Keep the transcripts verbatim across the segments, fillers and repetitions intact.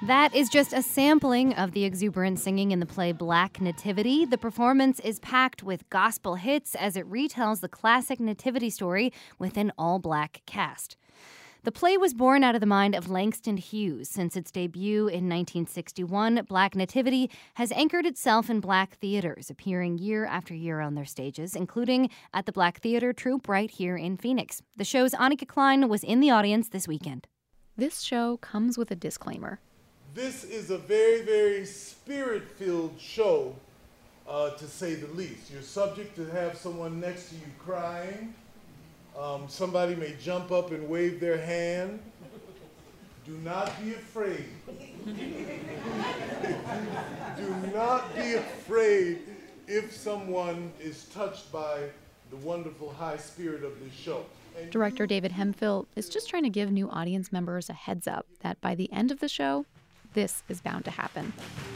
That is just a sampling of the exuberant singing in the play Black Nativity. The performance is packed with gospel hits as it retells the classic nativity story with an all-black cast. The play was born out of the mind of Langston Hughes. Since its debut in nineteen sixty-one, Black Nativity has anchored itself in black theaters, appearing year after year on their stages, including at the Black Theater Troupe right here in Phoenix. The show's Annika Klein was in the audience this weekend. This show comes with a disclaimer. This is a very, very spirit-filled show, uh, to say the least. You're subject to have someone next to you crying. Um, somebody may jump up and wave their hand. Do not be afraid. Do not be afraid if someone is touched by the wonderful high spirit of this show. And Director David Hemphill is just trying to give new audience members a heads up that by the end of the show, this is bound to happen.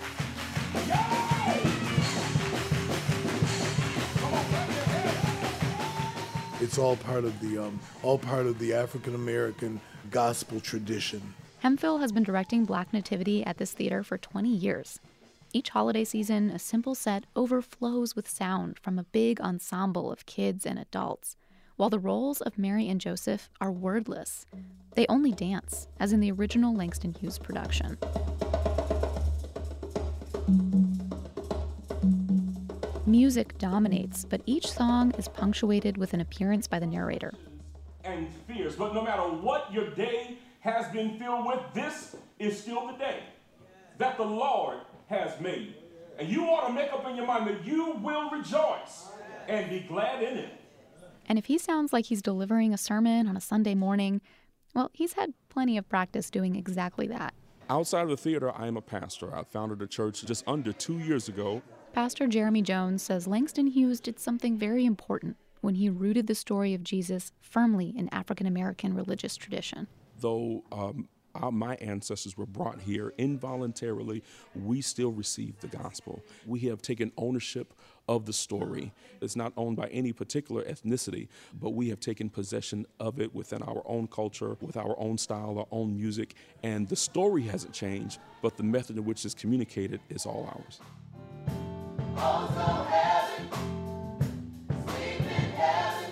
It's all part of the um, all part of the African American gospel tradition. Hemphill has been directing Black Nativity at this theater for twenty years. Each holiday season, a simple set overflows with sound from a big ensemble of kids and adults, while the roles of Mary and Joseph are wordless. They only dance, as in the original Langston Hughes production. Music dominates, but each song is punctuated with an appearance by the narrator. And fears, but no matter what your day has been filled with, this is still the day that the Lord has made. And you ought to make up in your mind that you will rejoice and be glad in it. And if he sounds like he's delivering a sermon on a Sunday morning, well, he's had plenty of practice doing exactly that. Outside of the theater, I am a pastor. I founded a church just under two years ago. Pastor Jeremy Jones says Langston Hughes did something very important when he rooted the story of Jesus firmly in African American religious tradition. Though um, our, my ancestors were brought here involuntarily, we still receive the gospel. We have taken ownership of the story. It's not owned by any particular ethnicity, but we have taken possession of it within our own culture, with our own style, our own music, and the story hasn't changed, but the method in which it's communicated is all ours. Also heaven, sleep in heaven.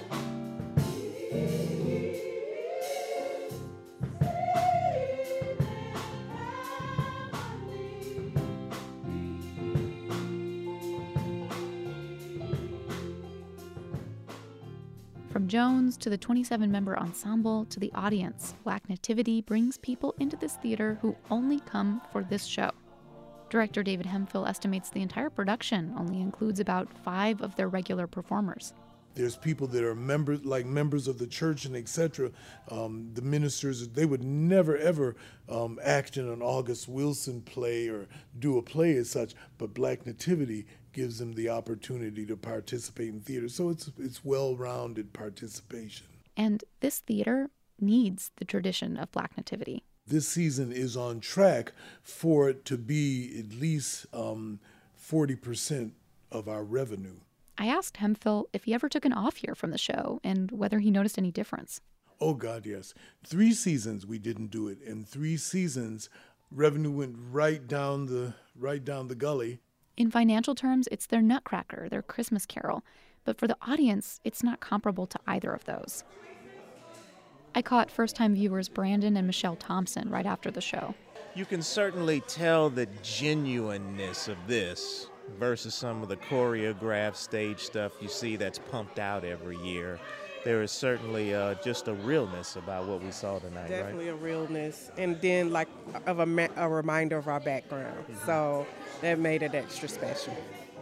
From Jones to the twenty-seven member ensemble to the audience, Black Nativity brings people into this theater who only come for this show. Director David Hemphill estimates the entire production only includes about five of their regular performers. There's people that are members, like members of the church and et cetera. Um, the ministers, they would never, ever um, act in an August Wilson play or do a play as such, but Black Nativity gives them the opportunity to participate in theater. So it's it's well-rounded participation. And this theater needs the tradition of Black Nativity. This season is on track for it to be at least um, forty percent of our revenue. I asked Hemphill if he ever took an off year from the show and whether he noticed any difference. Oh, God, yes. Three seasons we didn't do it. In three seasons, revenue went right down the right down the gully. In financial terms, it's their Nutcracker, their Christmas Carol. But for the audience, it's not comparable to either of those. I caught first-time viewers Brandon and Michelle Thompson right after the show. You can certainly tell the genuineness of this versus some of the choreographed stage stuff you see that's pumped out every year. There is certainly uh, just a realness about what we saw tonight, Definitely right? a realness, and then like of a, ma- a reminder of our background. Mm-hmm. So that made it extra special.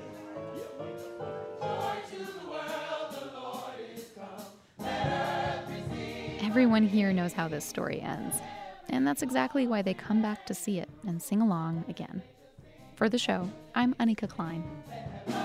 Everyone here knows how this story ends, and that's exactly why they come back to see it and sing along again. For the show, I'm Annika Klein.